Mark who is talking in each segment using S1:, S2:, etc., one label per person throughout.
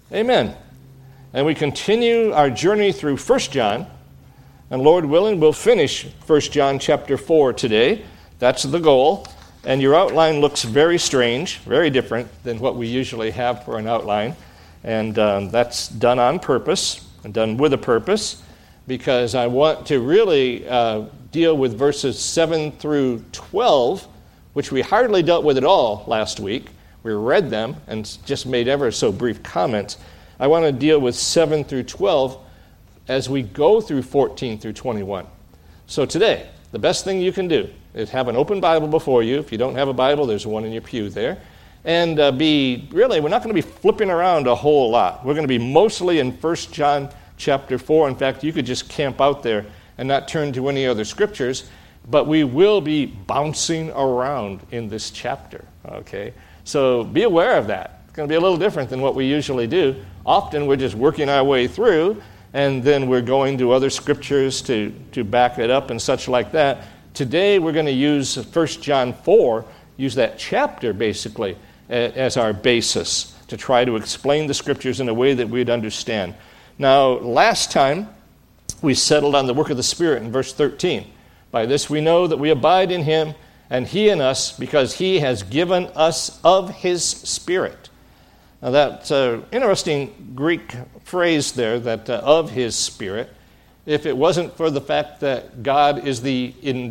S1: Amen. And we continue our journey through 1 John. And Lord willing, we'll finish 1 John chapter 4 today. That's the goal. And your outline looks very strange, very different than what we usually have for an outline. And that's done on purpose and done with a purpose, because I want to really deal with verses 7 through 12, which we hardly dealt with at all last week. We read them and just made ever so brief comments. I want to deal with 7 through 12 as we go through 14 through 21. So today, the best thing you can do is have an open Bible before you. If you don't have a Bible, there's one in your pew there. And we're not going to be flipping around a whole lot. We're going to be mostly in 1 John chapter 4. In fact, you could just camp out there and not turn to any other scriptures, but we will be bouncing around in this chapter, okay? So be aware of that. It's going to be a little different than what we usually do. Often we're just working our way through, and then we're going to other scriptures to back it up and such like that. Today we're going to use 1 John 4, use that chapter basically as our basis to try to explain the scriptures in a way that we'd understand. Now, last time we settled on the work of the Spirit in verse 13. By this we know that we abide in him and he in us, because he has given us of his Spirit. Now that's an interesting Greek phrase there, that of his Spirit. If it wasn't for the fact that God is the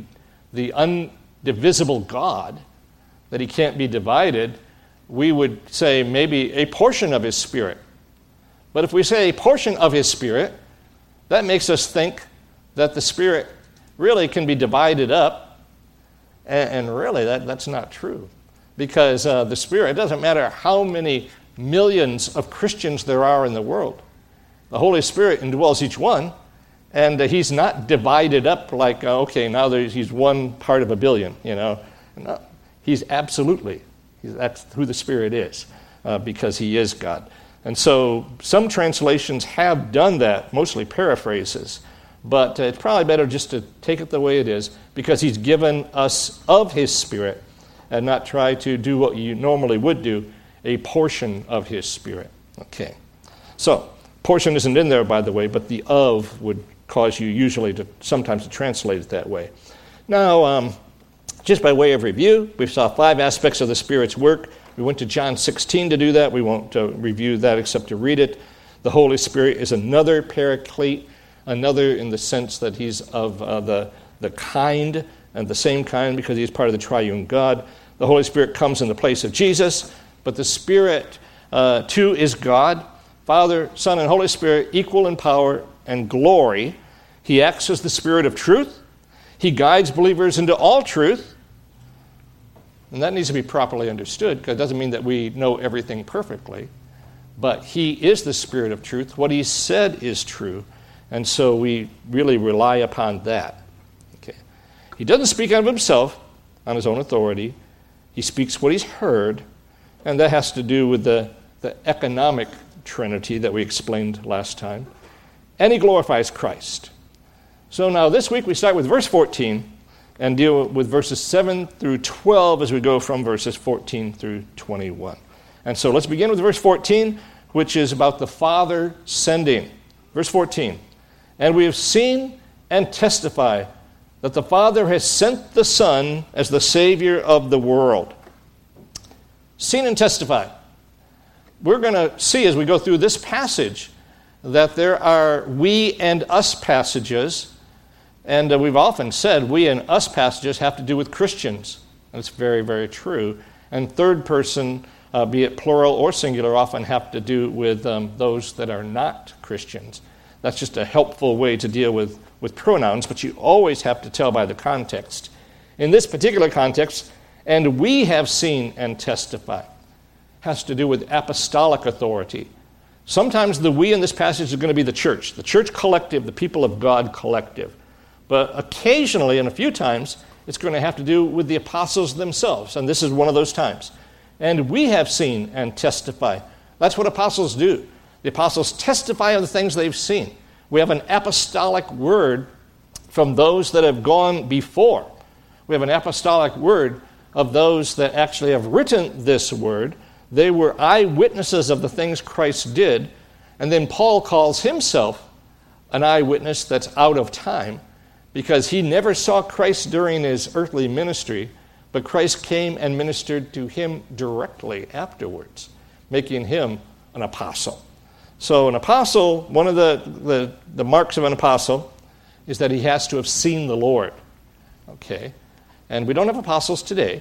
S1: undivisible God, that he can't be divided, we would say maybe a portion of his Spirit. But if we say a portion of his Spirit, that makes us think that the Spirit really can be divided up, and really that's not true. Because the Spirit, it doesn't matter how many millions of Christians there are in the world. The Holy Spirit indwells each one, and he's not divided up like, he's one part of a billion, No, he's absolutely, that's who the Spirit is, because he is God. And so some translations have done that, mostly paraphrases, but it's probably better just to take it the way it is, because he's given us of his Spirit and not try to do what you normally would do, a portion of his Spirit. Okay. So, portion isn't in there, by the way, but the of would cause you usually sometimes to translate it that way. Now, just by way of review, we saw 5 aspects of the Spirit's work. We went to John 16 to do that. We won't review that except to read it. The Holy Spirit is another paraclete, another in the sense that he's of the kind, and the same kind because he's part of the triune God. The Holy Spirit comes in the place of Jesus, but the Spirit, too, is God. Father, Son, and Holy Spirit, equal in power and glory. He acts as the Spirit of truth. He guides believers into all truth. And that needs to be properly understood, because it doesn't mean that we know everything perfectly. But he is the Spirit of truth. What he said is true. And so we really rely upon that. Okay. He doesn't speak out of himself on his own authority. He speaks what he's heard. And that has to do with the economic Trinity that we explained last time. And he glorifies Christ. So now this week we start with verse 14 and deal with verses 7 through 12 as we go from verses 14 through 21. And so let's begin with verse 14, which is about the Father sending. Verse 14. And we have seen and testify that the Father has sent the Son as the Savior of the world. Seen and testify. We're going to see as we go through this passage that there are we and us passages, and we've often said we and us passages have to do with Christians. And it's very, very true. And third person, be it plural or singular, often have to do with those that are not Christians. That's just a helpful way to deal with pronouns, but you always have to tell by the context. In this particular context, and we have seen and testify, has to do with apostolic authority. Sometimes the we in this passage is going to be the church collective, the people of God collective. But occasionally, and a few times, it's going to have to do with the apostles themselves, and this is one of those times. And we have seen and testify. That's what apostles do. The apostles testify of the things they've seen. We have an apostolic word from those that have gone before. We have an apostolic word of those that actually have written this word They were eyewitnesses of the things Christ did. And then Paul calls himself an eyewitness that's out of time because he never saw Christ during his earthly ministry, but Christ came and ministered to him directly afterwards, making him an apostle. So an apostle, one of the marks of an apostle is that he has to have seen the Lord. Okay? And we don't have apostles today.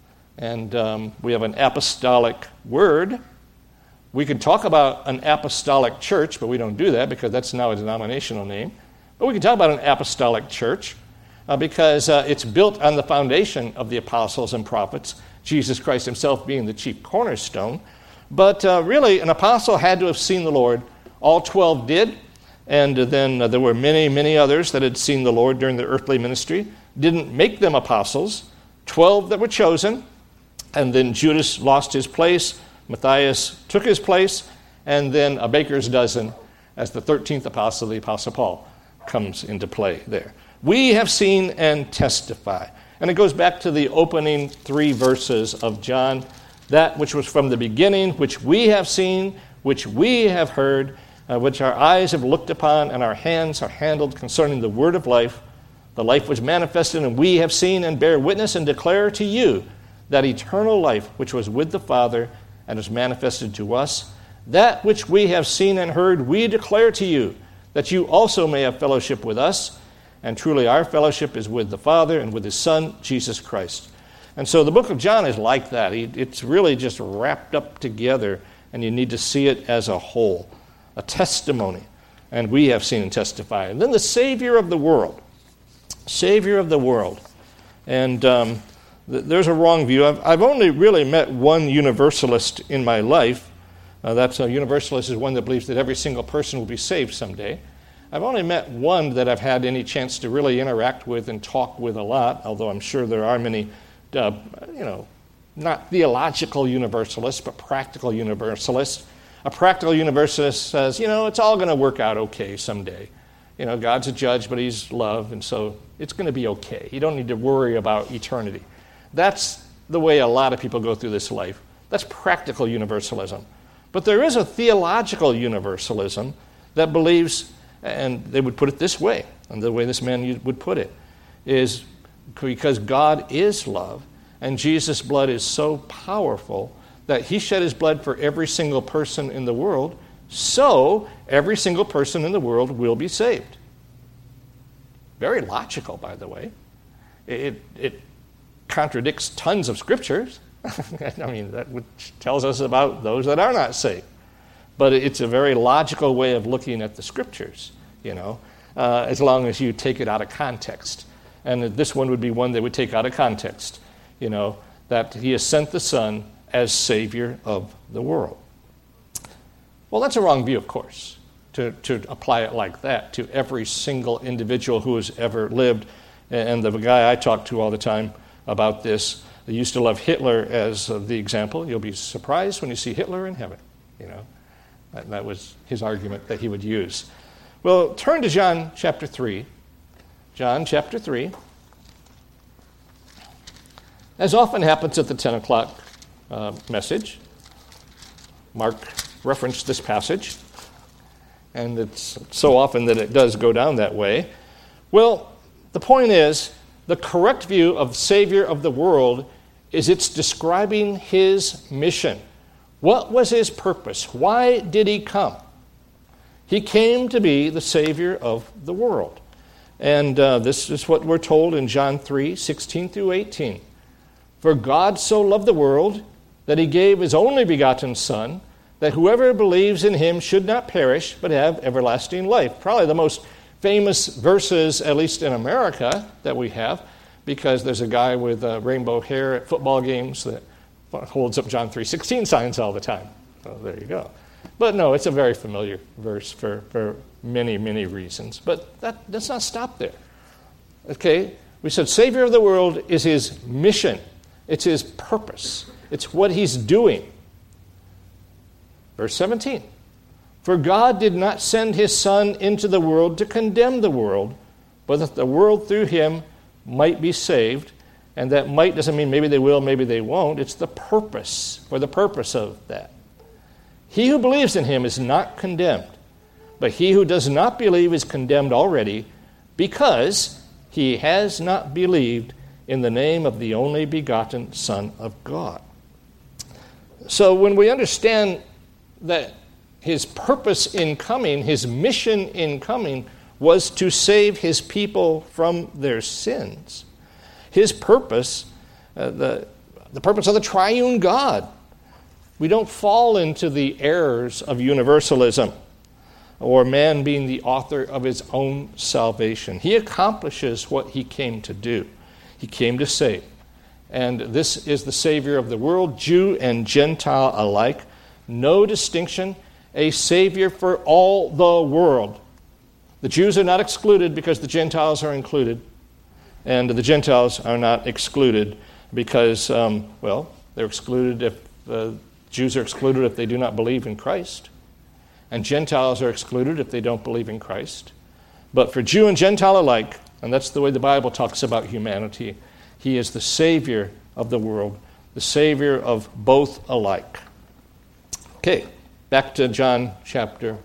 S1: And we have an apostolic word. We could talk about an apostolic church, but we don't do that because that's now a denominational name. But we can talk about an apostolic church because it's built on the foundation of the apostles and prophets, Jesus Christ himself being the chief cornerstone. But really, an apostle had to have seen the Lord. All 12 did. And then there were many, many others that had seen the Lord during their earthly ministry. Didn't make them apostles. 12 that were chosen. And then Judas lost his place. Matthias took his place. And then a baker's dozen as the 13th apostle, the Apostle Paul, comes into play there. We have seen and testify. And it goes back to the opening 3 verses of John. That which was from the beginning, which we have seen, which we have heard, which our eyes have looked upon and our hands are handled concerning the word of life. The life was manifested, and we have seen and bear witness and declare to you that eternal life which was with the Father and is manifested to us. That which we have seen and heard, we declare to you, that you also may have fellowship with us. And truly our fellowship is with the Father and with his Son, Jesus Christ. And so the book of John is like that. It's really just wrapped up together, and you need to see it as a whole, a testimony. And we have seen and testified. And then the Savior of the world. Savior of the world. And there's a wrong view. I've only really met one universalist in my life. That's a universalist is one that believes that every single person will be saved someday. I've only met one that I've had any chance to really interact with and talk with a lot, although I'm sure there are many, not theological universalists, but practical universalists. A practical universalist says, it's all going to work out okay someday. God's a judge, but he's love, and so it's going to be okay. You don't need to worry about eternity. That's the way a lot of people go through this life. That's practical universalism. But there is a theological universalism that believes, and they would put it this way, and the way this man would put it, is because God is love, and Jesus' blood is so powerful that he shed his blood for every single person in the world, so every single person in the world will be saved. Very logical, by the way. It contradicts tons of scriptures. That tells us about those that are not saved. But it's a very logical way of looking at the scriptures, as long as you take it out of context. And this one would be one they would take out of context, that he has sent the Son as Savior of the world. Well, that's a wrong view, of course, to apply it like that to every single individual who has ever lived. And the guy I talk to all the time about this, they used to love Hitler as the example. You'll be surprised when you see Hitler in heaven. That was his argument that he would use. Well, turn to John chapter 3. John chapter 3. As often happens at the 10 o'clock message, Mark referenced this passage, and it's so often that it does go down that way. Well, the point is, the correct view of Savior of the world is it's describing his mission. What was his purpose? Why did he come? He came to be the Savior of the world. And this is what we're told in John 3, 16 through 18. For God so loved the world that he gave his only begotten Son, that whoever believes in him should not perish, but have everlasting life. Probably the most famous verses, at least in America, that we have, because there's a guy with rainbow hair at football games that holds up John 3:16 signs all the time. So there you go. But no, it's a very familiar verse for many, many reasons. But that does not stop there. Okay? We said Savior of the world is his mission. It's his purpose. It's what he's doing. Verse 17. For God did not send his Son into the world to condemn the world, but that the world through him might be saved. And that might doesn't mean maybe they will, maybe they won't. It's the purpose, for the purpose of that. He who believes in him is not condemned, but he who does not believe is condemned already, because he has not believed in the name of the only begotten Son of God. So when we understand that his purpose in coming, his mission in coming, was to save his people from their sins, his purpose, the purpose of the triune God, we don't fall into the errors of universalism or man being the author of his own salvation. He accomplishes what he came to do. He came to save. And this is the Savior of the world, Jew and Gentile alike. No distinction, a Savior for all the world. The Jews are not excluded because the Gentiles are included. And the Gentiles are not excluded because, they're excluded if Jews are excluded if they do not believe in Christ. And Gentiles are excluded if they don't believe in Christ. But for Jew and Gentile alike, and that's the way the Bible talks about humanity, he is the Savior of the world, the Savior of both alike. Okay, back to 1 John chapter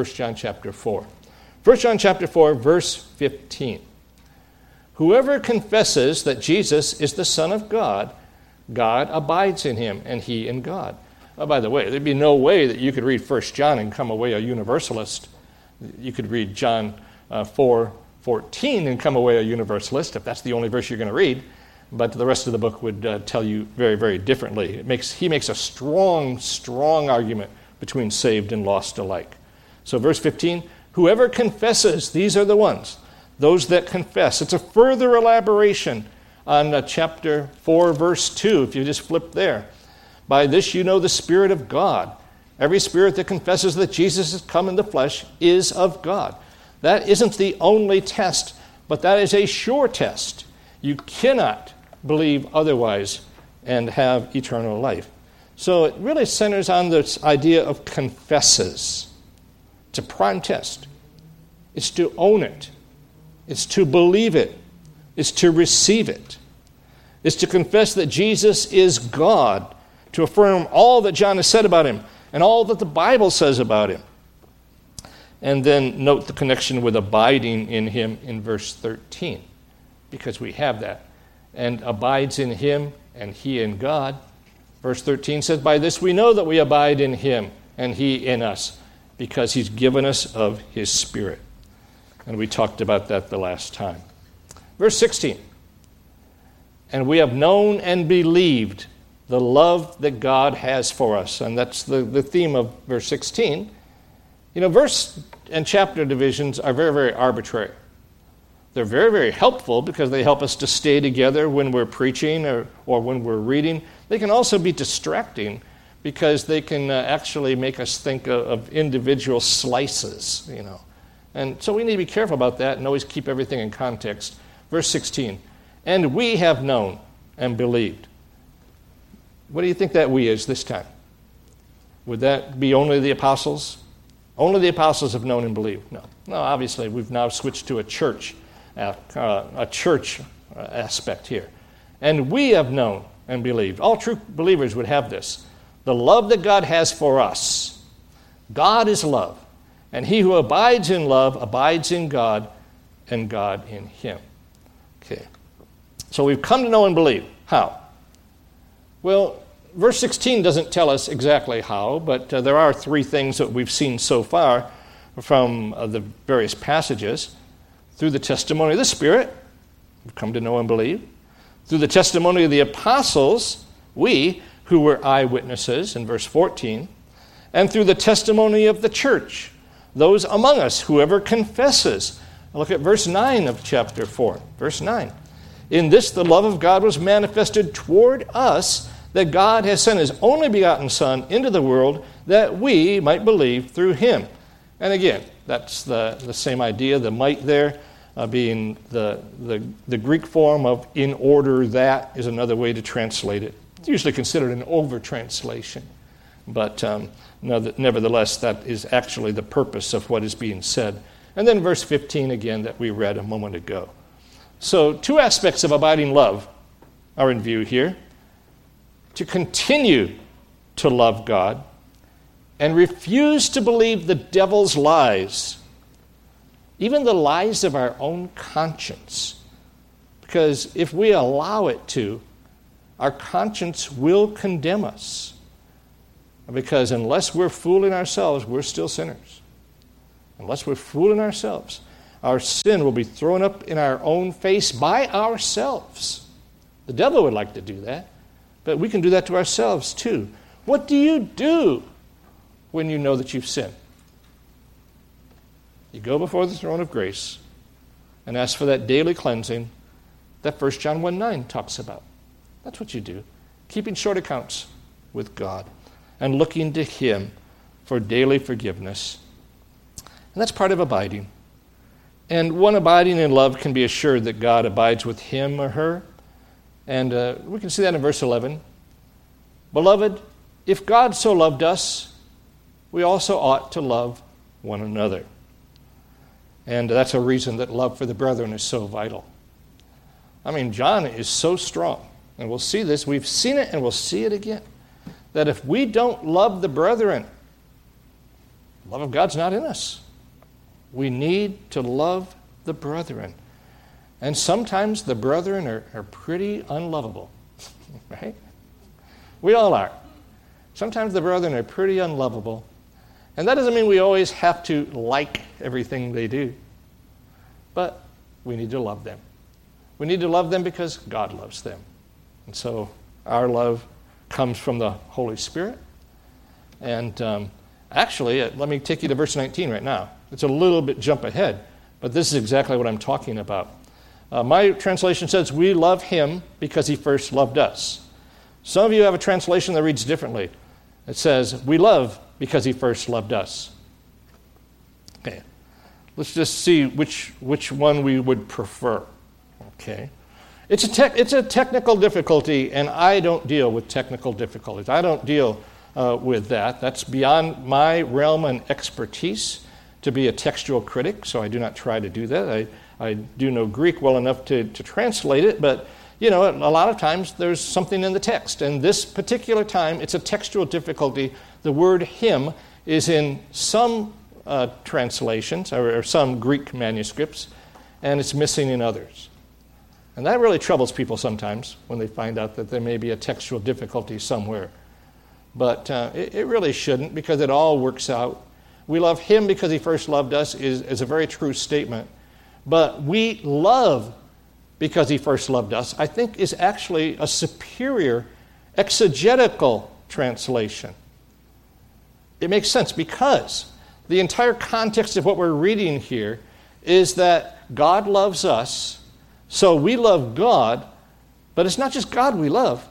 S1: 4. 1 John chapter 4, verse 15. Whoever confesses that Jesus is the Son of God, God abides in him, and he in God. Oh, by the way, there'd be no way that you could read 1 John and come away a universalist. You could read John 4:14 and come away a universalist, if that's the only verse you're going to read. But the rest of the book would tell you very, very differently. He makes a strong, strong argument between saved and lost alike. So verse 15, whoever confesses, these are the ones, those that confess. It's a further elaboration on chapter 4, verse 2, if you just flip there. By this you know the Spirit of God. Every spirit that confesses that Jesus has come in the flesh is of God. That isn't the only test, but that is a sure test. You cannot believe otherwise and have eternal life. So it really centers on this idea of confesses. It's a prime test. It's to own it. It's to believe it. It's to receive it. It's to confess that Jesus is God, to affirm all that John has said about him and all that the Bible says about him. And then note the connection with abiding in him in verse 13, because we have that. And abides in him and he in God. Verse 13 says, by this we know that we abide in him and he in us, because he's given us of his Spirit. And we talked about that the last time. Verse 16, and we have known and believed the love that God has for us. And that's the theme of verse 16. You know, verse and chapter divisions are very, very arbitrary. They're very, very helpful because they help us to stay together when we're preaching or when we're reading. They can also be distracting because they can actually make us think of individual slices, you know. And so we need to be careful about that and always keep everything in context. Verse 16, and we have known and believed. What do you think that we is this time? Would that be only the apostles? Only the apostles have known and believed. No, obviously we've now switched to a church aspect here. And we have known and believed. All true believers would have this. The love that God has for us. God is love. And he who abides in love abides in God, and God in him. Okay. So we've come to know and believe. How? Well, verse 16 doesn't tell us exactly how, but there are three things that we've seen so far from the various passages. Through the testimony of the Spirit, we've come to know and believe. Through the testimony of the apostles, we, who were eyewitnesses, in verse 14. And through the testimony of the church, those among us, whoever confesses. Look at verse 9 of chapter 4. Verse 9. In this the love of God was manifested toward us, that God has sent his only begotten Son into the world that we might believe through him. And again, that's the same idea, the might there being the Greek form of in order that is another way to translate it. It's usually considered an over-translation. But nevertheless, that is actually the purpose of what is being said. And then verse 15 again that we read a moment ago. So two aspects of abiding love are in view here. To continue to love God and refuse to believe the devil's lies, even the lies of our own conscience. Because if we allow it to, our conscience will condemn us. Because unless we're fooling ourselves, we're still sinners. Unless we're fooling ourselves, our sin will be thrown up in our own face by ourselves. The devil would like to do that, but we can do that to ourselves too. What do you do when you know that you've sinned? You go before the throne of grace and ask for that daily cleansing that 1 John 1:9 talks about. That's what you do. Keeping short accounts with God and looking to Him for daily forgiveness. And that's part of abiding. And one abiding in love can be assured that God abides with him or her. And we can see that in verse 11. Beloved, if God so loved us, we also ought to love one another. And that's a reason that love for the brethren is so vital. I mean, John is so strong. And we'll see this. We've seen it and we'll see it again. That if we don't love the brethren, the love of God's not in us. We need to love the brethren. And sometimes the brethren are pretty unlovable. Right? We all are. Sometimes the brethren are pretty unlovable. And that doesn't mean we always have to like everything they do. But we need to love them. We need to love them because God loves them. And so our love comes from the Holy Spirit. And actually, let me take you to verse 19 right now. It's a little bit jump ahead, but this is exactly what I'm talking about. My translation says, we love him because he first loved us. Some of you have a translation that reads differently. It says, we love because he first loved us. Okay, let's just see which one we would prefer. Okay, it's a technical difficulty, and I don't deal with technical difficulties. I don't deal with that. That's beyond my realm and expertise to be a textual critic, so I do not try to do that. I do know Greek well enough to translate it, but a lot of times there's something in the text. And this particular time, it's a textual difficulty. The word him is in some translations or some Greek manuscripts, and it's missing in others. And that really troubles people sometimes when they find out that there may be a textual difficulty somewhere. But it really shouldn't, because it all works out. We love him because he first loved us is a very true statement. But we love because he first loved us, I think, is actually a superior exegetical translation. It makes sense because the entire context of what we're reading here is that God loves us, so we love God, but it's not just God we love.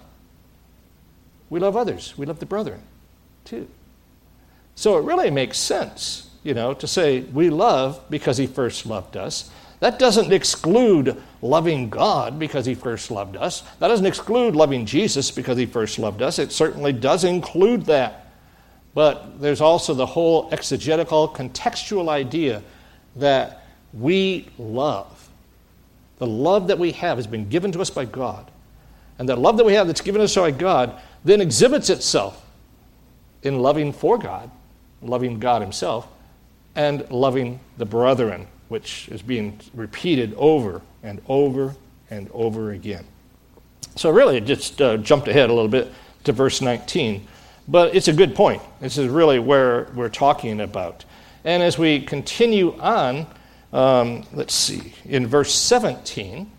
S1: We love others. We love the brethren, too. So it really makes sense, to say we love because he first loved us. That doesn't exclude loving God because he first loved us. That doesn't exclude loving Jesus because he first loved us. It certainly does include that. But there's also the whole exegetical, contextual idea that we love. The love that we have has been given to us by God. And that love that we have that's given us by God then exhibits itself in loving for God, loving God himself, and loving the brethren, which is being repeated over and over and over again. So really, it just jumped ahead a little bit to verse 19. But it's a good point. This is really where we're talking about. And as we continue on, let's see, in verse 17,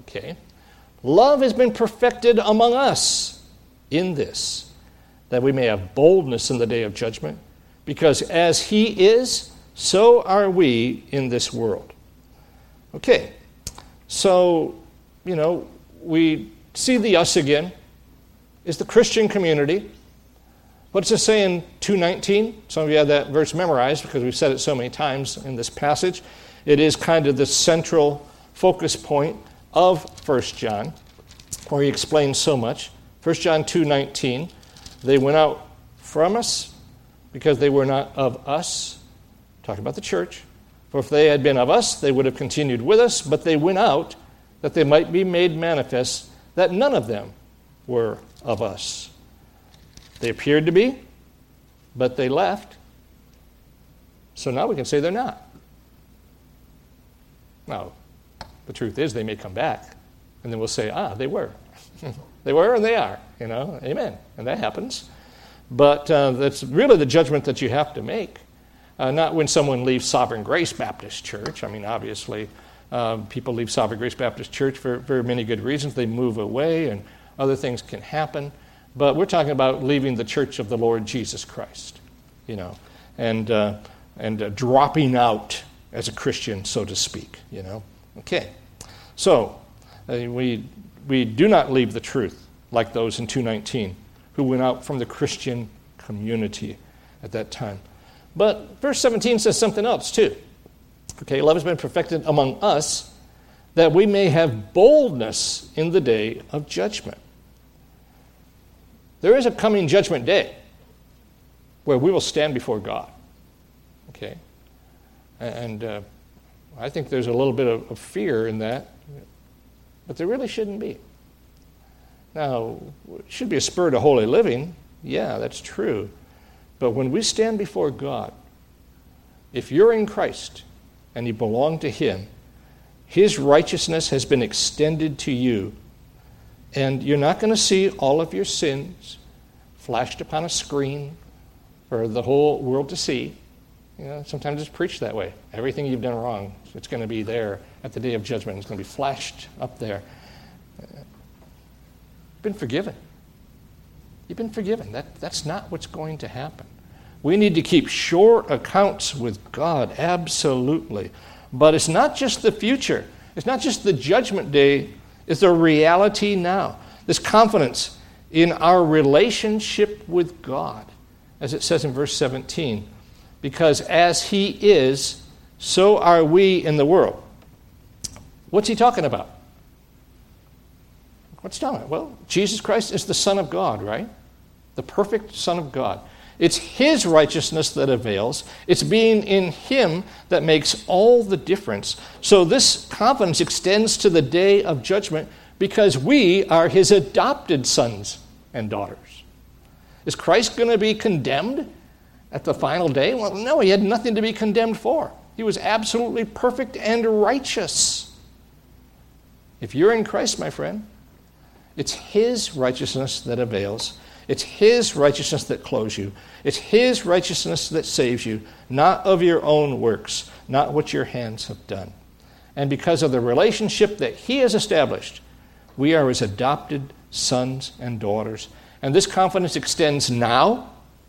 S1: love has been perfected among us in this, that we may have boldness in the day of judgment, because as he is, so are we in this world. Okay, so, we see the us again is the Christian community. What does it say in 2:19? Some of you have that verse memorized because we've said it so many times in this passage. It is kind of the central focus point of 1 John, where he explains so much. 1 John 2:19, they went out from us because they were not of us. Talking about the church. For if they had been of us, they would have continued with us, but they went out that they might be made manifest that none of them were of us. They appeared to be, but they left. So now we can say they're not. Now, the truth is they may come back, and then we'll say, they were. They were and they are, amen. And that happens. But that's really the judgment that you have to make. Not when someone leaves Sovereign Grace Baptist Church. I mean, obviously, people leave Sovereign Grace Baptist Church for very many good reasons. They move away and other things can happen. But we're talking about leaving the church of the Lord Jesus Christ, and dropping out as a Christian, so to speak, Okay. So, we do not leave the truth like those in 2:19 who went out from the Christian community at that time. But verse 17 says something else too. Okay, love has been perfected among us that we may have boldness in the day of judgment. There is a coming judgment day where we will stand before God. Okay? And I think there's a little bit of fear in that, but there really shouldn't be. Now, it should be a spur to holy living. Yeah, that's true. But when we stand before God, if you're in Christ and you belong to Him, His righteousness has been extended to you, and you're not going to see all of your sins flashed upon a screen for the whole world to see. Sometimes it's preached that way. Everything you've done wrong, it's going to be there at the day of judgment. It's going to be flashed up there. You've been forgiven. You've been forgiven. That's not what's going to happen. We need to keep sure accounts with God, absolutely. But it's not just the future. It's not just the judgment day. It's the reality now. This confidence in our relationship with God, as it says in verse 17. Because as He is, so are we in the world. What's he talking about? What's he talking about? Well, Jesus Christ is the Son of God, right? The perfect Son of God. It's His righteousness that avails. It's being in Him that makes all the difference. So this confidence extends to the day of judgment because we are His adopted sons and daughters. Is Christ going to be condemned at the final day? Well, no, He had nothing to be condemned for. He was absolutely perfect and righteous. If you're in Christ, my friend, it's His righteousness that avails. It's His righteousness that clothes you. It's His righteousness that saves you, not of your own works, not what your hands have done. And because of the relationship that He has established, we are His adopted sons and daughters. And this confidence extends now.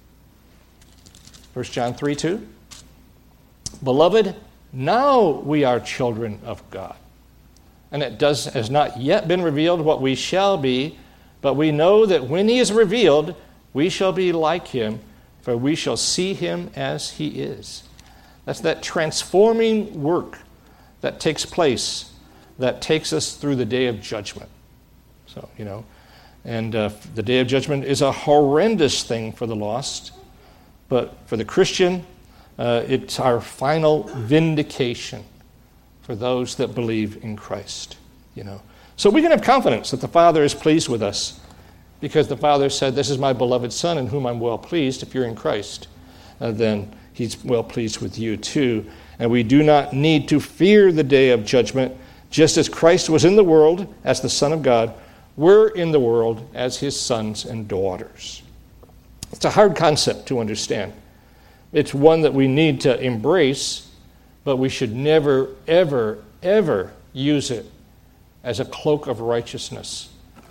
S1: 1 John 3:2. Beloved, now we are children of God. And it has not yet been revealed what we shall be, but we know that when He is revealed, we shall be like Him, for we shall see Him as He is. That's that transforming work that takes place, that takes us through the day of judgment. So, and the day of judgment is a horrendous thing for the lost, but for the Christian, it's our final vindication for those that believe in Christ, So we can have confidence that the Father is pleased with us because the Father said, "This is my beloved Son in whom I'm well pleased." If you're in Christ, then He's well pleased with you too. And we do not need to fear the day of judgment. Just as Christ was in the world as the Son of God, we're in the world as His sons and daughters. It's a hard concept to understand. It's one that we need to embrace, but we should never, ever, ever use it as a cloak of unrighteousness.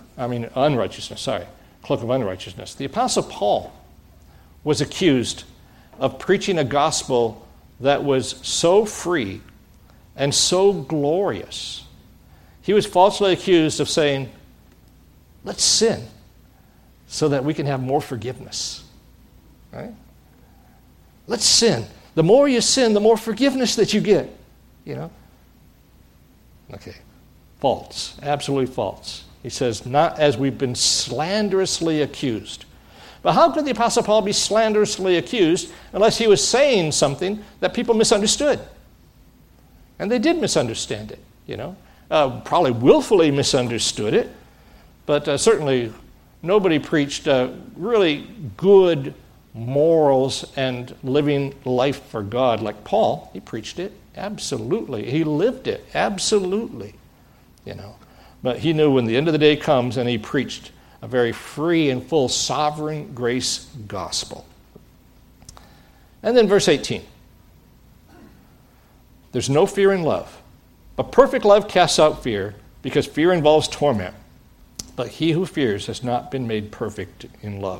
S1: Cloak of unrighteousness. The Apostle Paul was accused of preaching a gospel that was so free and so glorious. He was falsely accused of saying, let's sin so that we can have more forgiveness. Right? Let's sin. The more you sin, the more forgiveness that you get. Okay. False. Absolutely false. He says, not as we've been slanderously accused. But how could the Apostle Paul be slanderously accused unless he was saying something that people misunderstood? And they did misunderstand it, Probably willfully misunderstood it. But certainly nobody preached really good morals and living life for God like Paul. He preached it, absolutely. He lived it, absolutely. But he knew when the end of the day comes, and he preached a very free and full sovereign grace gospel. And then verse 18. There's no fear in love, but perfect love casts out fear, because fear involves torment. But he who fears has not been made perfect in love.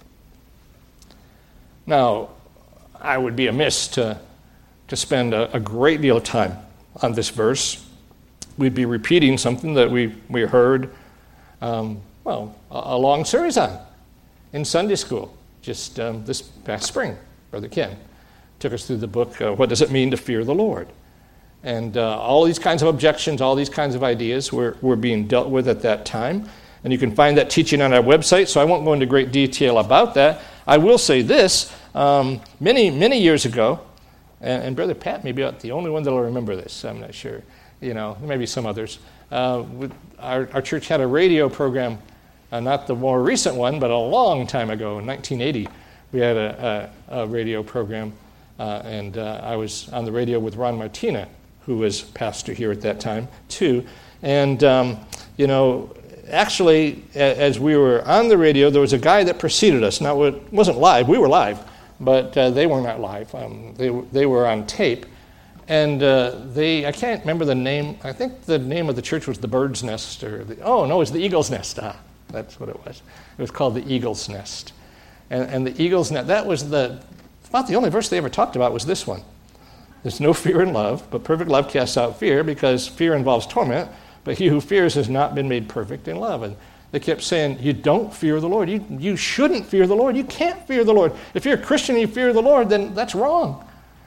S1: Now, I would be amiss to spend a great deal of time on this verse. We'd be repeating something that we heard, a long series on in Sunday school just this past spring. Brother Ken took us through the book, What Does It Mean to Fear the Lord? And all these kinds of objections, all these kinds of ideas were being dealt with at that time. And you can find that teaching on our website, so I won't go into great detail about that. I will say this, many years ago, and Brother Pat may be the only one that will remember this, I'm not sure. Maybe some others. Our church had a radio program, not the more recent one, but a long time ago, in 1980, we had a radio program, and I was on the radio with Ron Martina, who was pastor here at that time, too. And, actually, as we were on the radio, there was a guy that preceded us. Now, it wasn't live. We were live, but they were not live. They were on tape. And I can't remember the name. I think the name of the church was the Bird's Nest. It was the Eagle's Nest. That's what it was. It was called the Eagle's Nest. And the Eagle's Nest, that was about the only verse they ever talked about was this one. There's no fear in love, but perfect love casts out fear, because fear involves torment, but he who fears has not been made perfect in love. And they kept saying, you don't fear the Lord. You shouldn't fear the Lord. You can't fear the Lord. If you're a Christian and you fear the Lord, then that's wrong.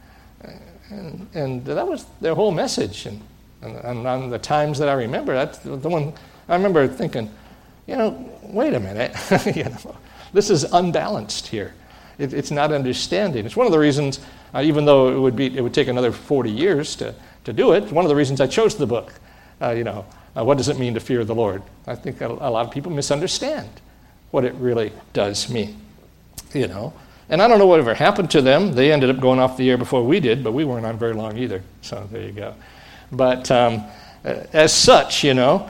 S1: And that was their whole message. And on the times that I remember, that's the one I remember thinking, wait a minute, this is unbalanced here. It's not understanding. It's one of the reasons, even though it would take another 40 years to do it, one of the reasons I chose the book. What does it mean to fear the Lord? I think a lot of people misunderstand what it really does mean. And I don't know whatever happened to them. They ended up going off the air before we did, but we weren't on very long either. So there you go. But as such,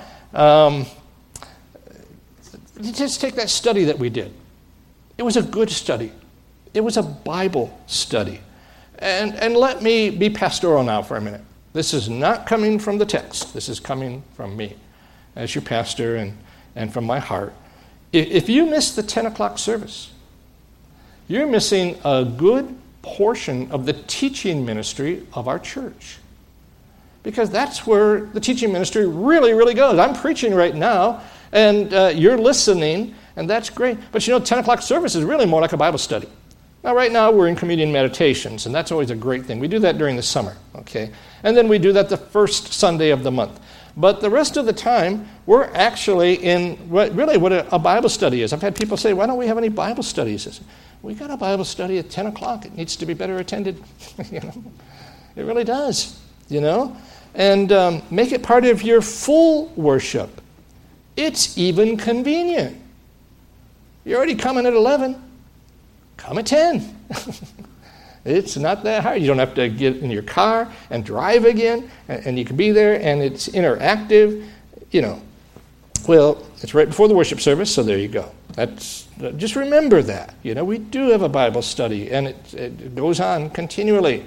S1: just take that study that we did. It was a good study. It was a Bible study. And let me be pastoral now for a minute. This is not coming from the text. This is coming from me as your pastor and from my heart. If you miss the 10 o'clock service, you're missing a good portion of the teaching ministry of our church. Because that's where the teaching ministry really, really goes. I'm preaching right now, and you're listening, and that's great. But 10 o'clock service is really more like a Bible study. Now, right now, we're in communion meditations, and that's always a great thing. We do that during the summer, okay? And then we do that the first Sunday of the month. But the rest of the time, we're actually in what a Bible study is. I've had people say, why don't we have any Bible studies? We got a Bible study at 10 o'clock. It needs to be better attended. It really does, And make it part of your full worship. It's even convenient. You're already coming at 11. Come at 10. It's not that hard. You don't have to get in your car and drive again, and you can be there, and it's interactive. Well, it's right before the worship service, so there you go. Just remember that. We do have a Bible study, and it goes on continually.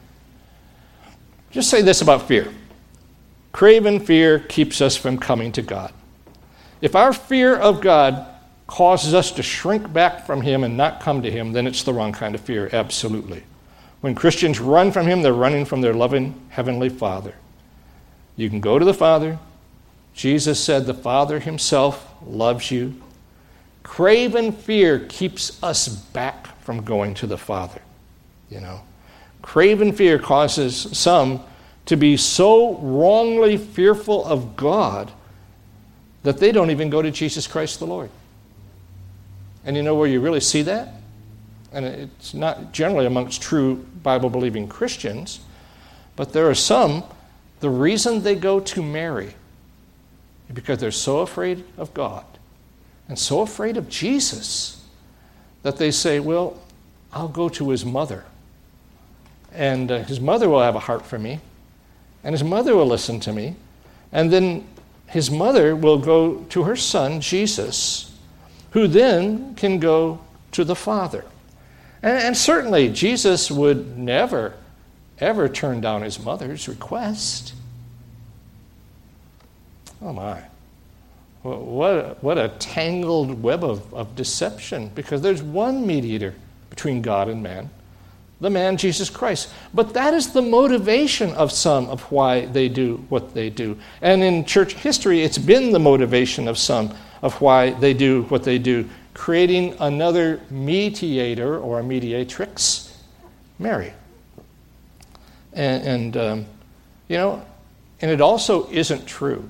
S1: Just say this about fear. Craven fear keeps us from coming to God. If our fear of God causes us to shrink back from him and not come to him, then it's the wrong kind of fear, absolutely. When Christians run from him, they're running from their loving Heavenly Father. You can go to the Father. Jesus said the Father himself loves you. Craven fear keeps us back from going to the Father. Craven fear causes some to be so wrongly fearful of God that they don't even go to Jesus Christ the Lord. And you know where you really see that? And it's not generally amongst true Bible-believing Christians, but there are some, the reason they go to Mary because they're so afraid of God and so afraid of Jesus that they say, well, I'll go to his mother, and his mother will have a heart for me, and his mother will listen to me, and then his mother will go to her son, Jesus, who then can go to the Father. And certainly, Jesus would never, ever turn down his mother's request. Oh my. What a tangled web of deception, because there's one mediator between God and man, the man Jesus Christ. But that is the motivation of some of why they do what they do. And in church history, it's been the motivation of some of why they do what they do, creating another mediator or a mediatrix, Mary. And it also isn't true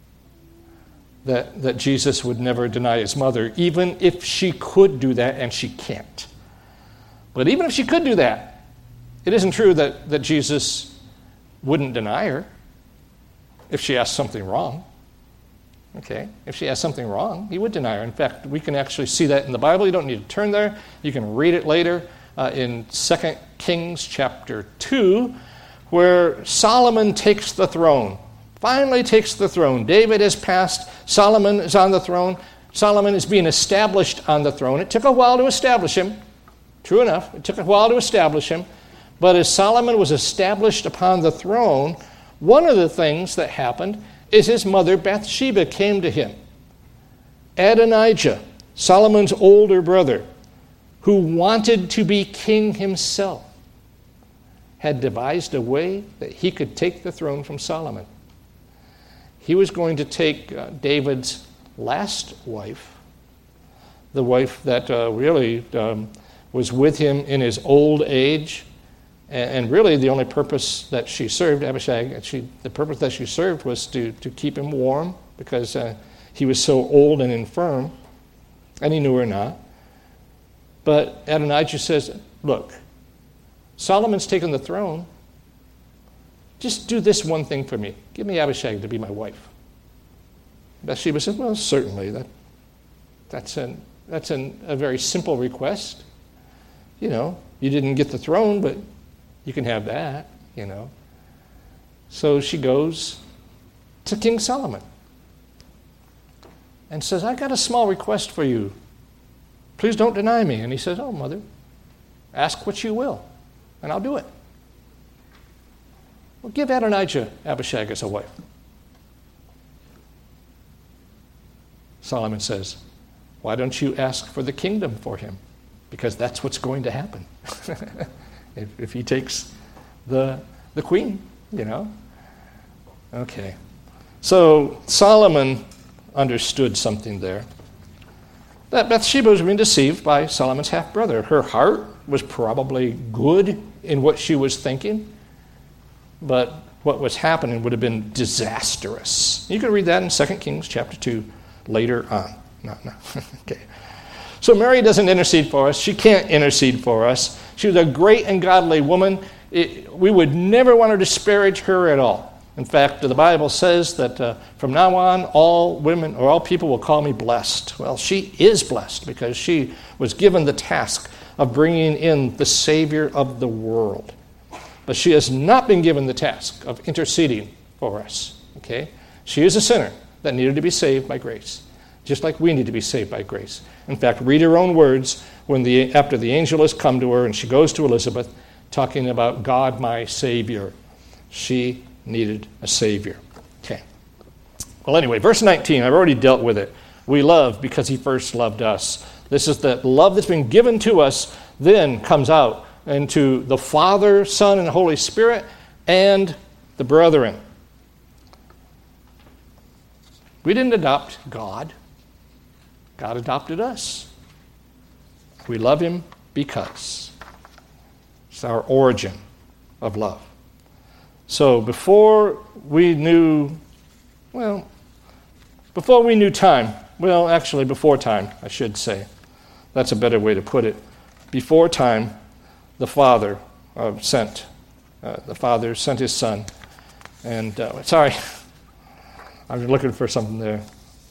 S1: that Jesus would never deny his mother, even if she could do that, and she can't. But even if she could do that, it isn't true that Jesus wouldn't deny her if she asked something wrong. Okay? If she asked something wrong, he would deny her. In fact, we can actually see that in the Bible. You don't need to turn there. You can read it later in 2 Kings chapter 2, where Solomon takes the throne. Finally takes the throne. David has passed. Solomon is on the throne. Solomon is being established on the throne. It took a while to establish him. True enough, it took a while to establish him. But as Solomon was established upon the throne, one of the things that happened is his mother Bathsheba came to him. Adonijah, Solomon's older brother, who wanted to be king himself, had devised a way that he could take the throne from Solomon. He was going to take David's last wife, the wife that really was with him in his old age, and really the only purpose that she served, Abishag, the purpose that she served was to keep him warm, because he was so old and infirm, and he knew her not. But Adonijah says, look, Solomon's taken the throne. Just do this one thing for me. Give me Abishag to be my wife. Bathsheba said, well, certainly. That's a very simple request. You know, you didn't get the throne, but you can have that, you know. So she goes to King Solomon and says, I got a small request for you. Please don't deny me. And he says, oh, mother, ask what you will, and I'll do it. Well, give Adonijah Abishag as a wife. Solomon says, why don't you ask for the kingdom for him? Because that's what's going to happen if he takes the queen, you know. Okay. So Solomon understood something there. That Bathsheba was being deceived by Solomon's half-brother. Her heart was probably good in what she was thinking, but what was happening would have been disastrous. You can read that in 2 Kings chapter 2 later on. No. Okay. So Mary doesn't intercede for us. She can't intercede for us. She was a great and godly woman. We would never want to disparage her at all. In fact, the Bible says that from now on, all women or all people will call me blessed. Well, she is blessed because she was given the task of bringing in the Savior of the world. But she has not been given the task of interceding for us. Okay? She is a sinner that needed to be saved by grace, just like we need to be saved by grace. In fact, read her own words after the angel has come to her and she goes to Elizabeth, talking about God, my Savior. She needed a Savior. Okay. Well, anyway, verse 19, I've already dealt with it. We love because he first loved us. This is the love that's been given to us, then comes out into the Father, Son, and Holy Spirit, and the brethren. We didn't adopt God. God adopted us. We love him because. It's our origin of love. So before we knew time, well, actually before time, I should say. That's a better way to put it. Before time, the Father sent his Son. And, I'm looking for something there.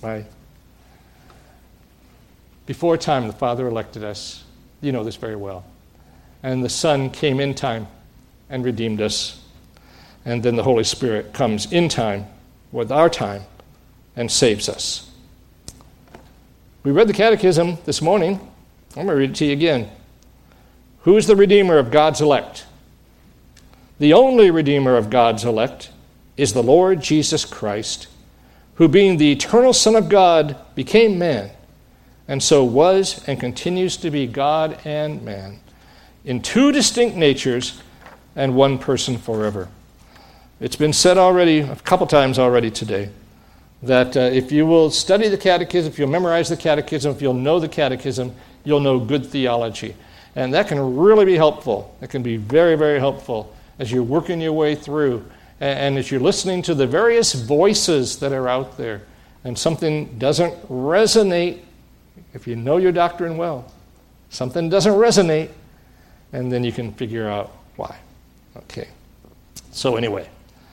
S1: Before time, the Father elected us. You know this very well. And the Son came in time and redeemed us. And then the Holy Spirit comes in time with our time and saves us. We read the Catechism this morning. I'm going to read it to you again. Who is the Redeemer of God's elect? The only Redeemer of God's elect is the Lord Jesus Christ, who being the eternal Son of God became man, and so was and continues to be God and man, in two distinct natures and one person forever. It's been said already, a couple times already today, that if you will study the Catechism, if you'll memorize the Catechism, if you'll know the Catechism, you'll know good theology. And that can really be helpful. It can be very, very helpful as you're working your way through and as you're listening to the various voices that are out there and something doesn't resonate. If you know your doctrine well, something doesn't resonate, and then you can figure out why. Okay. So anyway,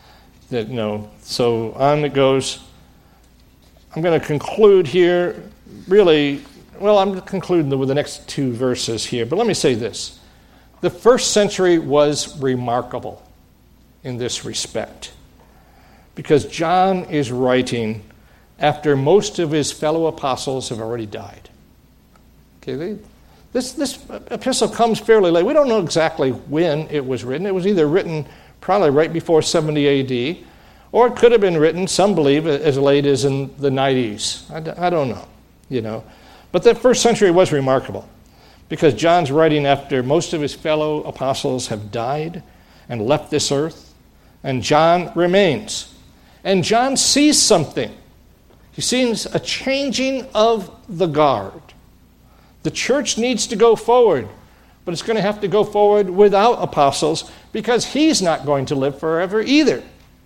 S1: so on it goes. I'm going to conclude here, really, I'm concluding with the next two verses here, but let me say this. The first century was remarkable in this respect because John is writing after most of his fellow apostles have already died. Okay, this epistle comes fairly late. We don't know exactly when it was written. It was either written probably right before 70 A.D., or it could have been written, some believe, as late as in the 90s. I don't know, But that first century was remarkable because John's writing after most of his fellow apostles have died and left this earth, and John remains. And John sees something. He sees a changing of the guard. The church needs to go forward, but it's going to have to go forward without apostles because he's not going to live forever either,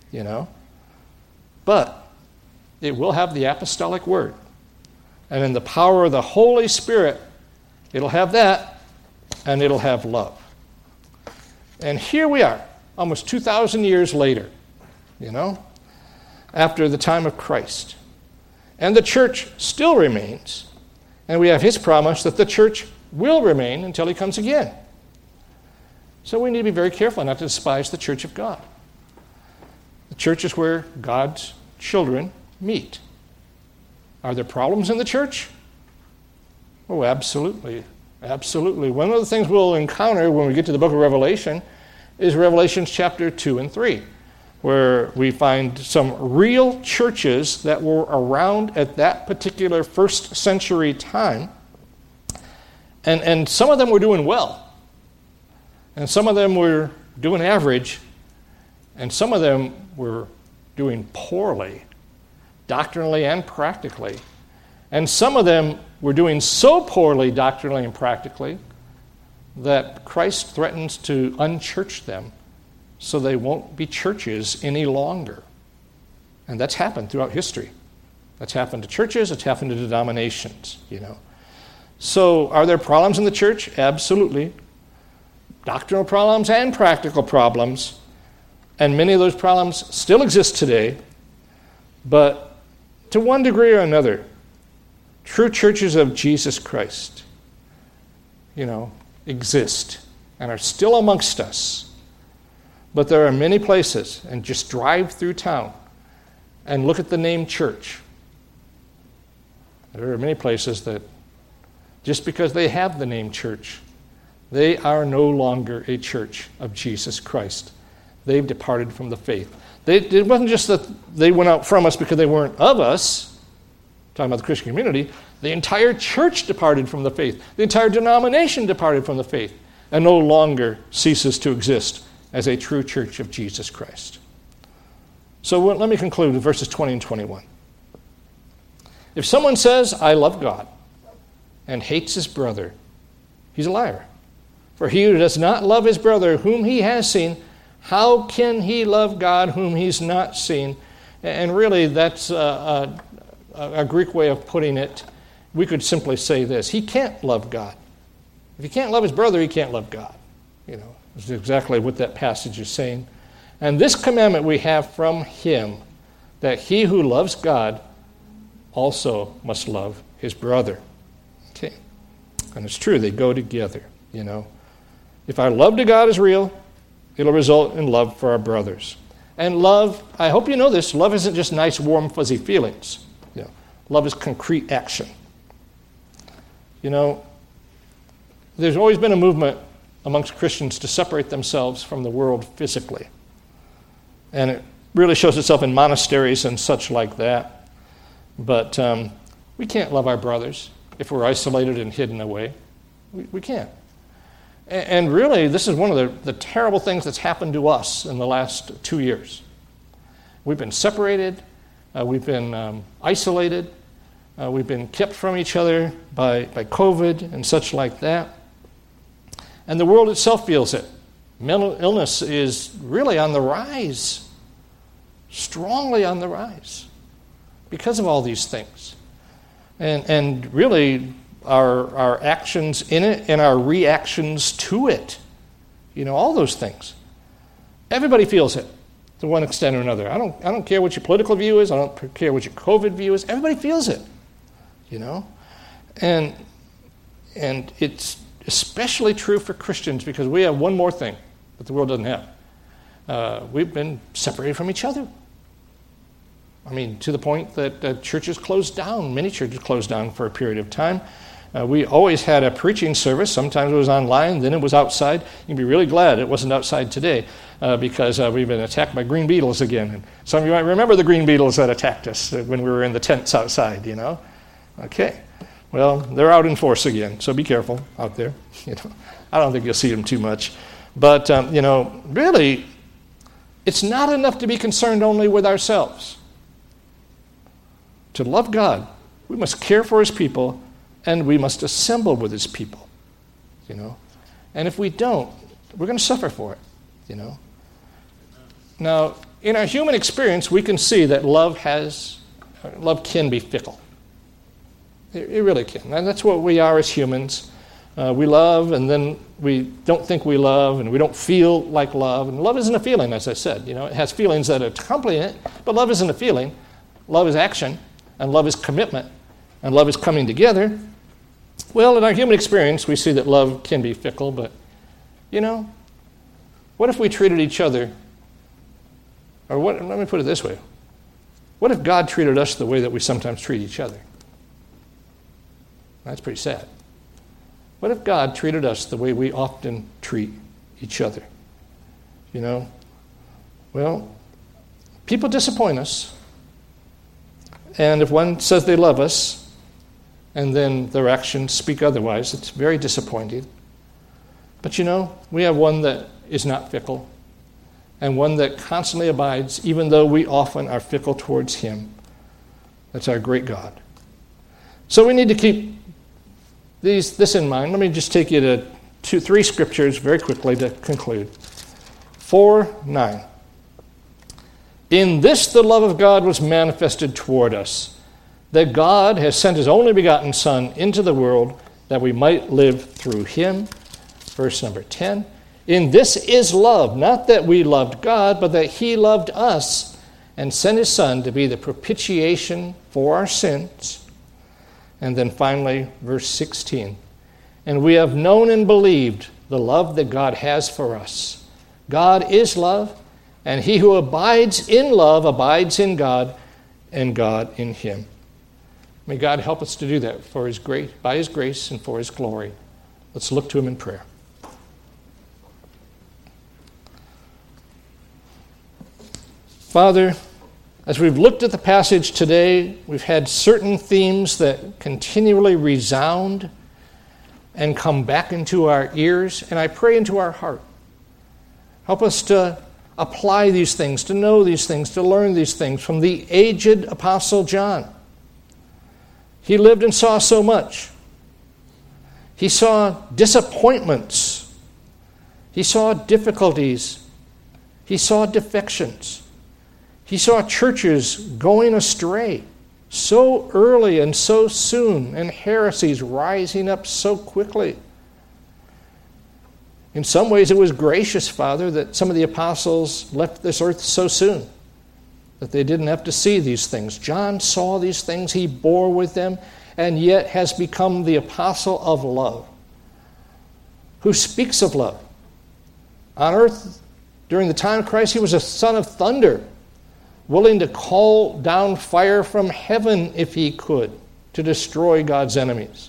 S1: But it will have the apostolic word. And in the power of the Holy Spirit, it'll have that, and it'll have love. And here we are, almost 2,000 years later, after the time of Christ. And the church still remains. And we have his promise that the church will remain until he comes again. So we need to be very careful not to despise the church of God. The church is where God's children meet. Are there problems in the church? Oh, absolutely. Absolutely. One of the things we'll encounter when we get to the book of Revelation is Revelations chapter 2 and 3, where we find some real churches that were around at that particular first century time. And some of them were doing well. And some of them were doing average. And some of them were doing poorly, doctrinally and practically. And some of them were doing so poorly doctrinally and practically that Christ threatens to unchurch them so they won't be churches any longer. And that's happened throughout history. That's happened to churches, it's happened to denominations, So are there problems in the church? Absolutely. Doctrinal problems and practical problems. And many of those problems still exist today. But to one degree or another, true churches of Jesus Christ, exist and are still amongst us. But there are many places, and just drive through town and look at the name church. There are many places that just because they have the name church, they are no longer a church of Jesus Christ. They've departed from the faith. It wasn't just that they went out from us because they weren't of us, talking about the Christian community. The entire church departed from the faith. The entire denomination departed from the faith and no longer ceases to exist as a true church of Jesus Christ. So let me conclude with verses 20 and 21. If someone says, I love God, and hates his brother, he's a liar. For he who does not love his brother whom he has seen, how can he love God whom he's not seen? And really, that's a Greek way of putting it. We could simply say this: he can't love God. If he can't love his brother, he can't love God. That's exactly what that passage is saying. And this commandment we have from him, that he who loves God also must love his brother. Okay. And it's true, they go together, you know. If our love to God is real, it'll result in love for our brothers. And love, I hope you know this, love isn't just nice, warm, fuzzy feelings. You know, love is concrete action. You know, there's always been a movement amongst Christians to separate themselves from the world physically. And it really shows itself in monasteries and such like that. But we can't love our brothers if we're isolated and hidden away. We can't. And really, this is one of the terrible things that's happened to us in the last 2 years. We've been separated. We've been isolated. We've been kept from each other by COVID and such like that. And the world itself feels it. Mental illness is really on the rise, strongly on the rise, because of all these things. And really, our actions in it and our reactions to it, you know, all those things. Everybody feels it to one extent or another. I don't care what your political view is. I don't care what your COVID view is. Everybody feels it, you know. And it's especially true for Christians because we have one more thing that the world doesn't have. We've been separated from each other. I mean, to the point that churches closed down. Many churches closed down for a period of time. We always had a preaching service. Sometimes it was online, then it was outside. You can be really glad it wasn't outside today because we've been attacked by green beetles again. And some of you might remember the green beetles that attacked us when we were in the tents outside, you know. Okay. Well, they're out in force again, so be careful out there. You know, I don't think you'll see them too much. But, you know, really, it's not enough to be concerned only with ourselves. To love God, we must care for his people, and we must assemble with his people, you know. And if we don't, we're going to suffer for it, you know. Now, in our human experience, we can see that love can be fickle. It really can. And that's what we are as humans. We love, and then we don't think we love, and we don't feel like love. And love isn't a feeling, as I said. You know, it has feelings that accompany it, but love isn't a feeling. Love is action, and love is commitment, and love is coming together. Well, in our human experience, we see that love can be fickle, but, you know, what if we treated each other, or let me put it this way. What if God treated us the way that we sometimes treat each other? That's pretty sad. What if God treated us the way we often treat each other? You know, well, people disappoint us. And if one says they love us, and then their actions speak otherwise, it's very disappointing. But you know, we have one that is not fickle, and one that constantly abides, even though we often are fickle towards him. That's our great God. So we need to keep this in mind. Let me just take you to 3 scriptures very quickly to conclude. 4:9. In this the love of God was manifested toward us, that God has sent his only begotten Son into the world that we might live through him. Verse number 10. In this is love, not that we loved God, but that he loved us and sent his Son to be the propitiation for our sins. And then finally, verse 16. And we have known and believed the love that God has for us. God is love, and he who abides in love abides in God, and God in him. May God help us to do that by his grace and for his glory. Let's look to him in prayer. Father, as we've looked at the passage today, we've had certain themes that continually resound and come back into our ears, and I pray into our heart. Help us to apply these things, to know these things, to learn these things from the aged Apostle John. He lived and saw so much. He saw disappointments. He saw difficulties. He saw defections. He saw churches going astray so early and so soon, and heresies rising up so quickly. In some ways, it was gracious, Father, that some of the apostles left this earth so soon. that they didn't have to see these things. John saw these things, he bore with them, and yet has become the apostle of love, who speaks of love. On earth, during the time of Christ, he was a son of thunder, willing to call down fire from heaven if he could, to destroy God's enemies.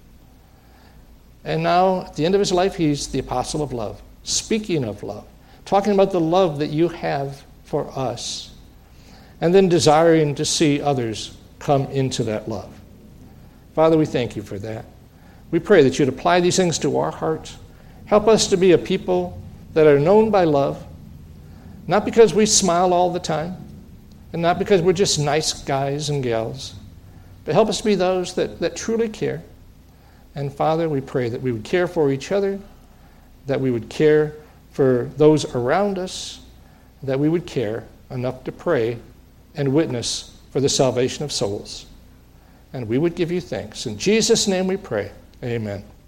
S1: And now, at the end of his life, he's the apostle of love, speaking of love, talking about the love that you have for us, and then desiring to see others come into that love. Father, we thank you for that. We pray that you'd apply these things to our hearts. Help us to be a people that are known by love, not because we smile all the time, and not because we're just nice guys and gals, but help us to be those that truly care. And Father, we pray that we would care for each other, that we would care for those around us, that we would care enough to pray and witness for the salvation of souls. And we would give you thanks. In Jesus' name we pray. Amen.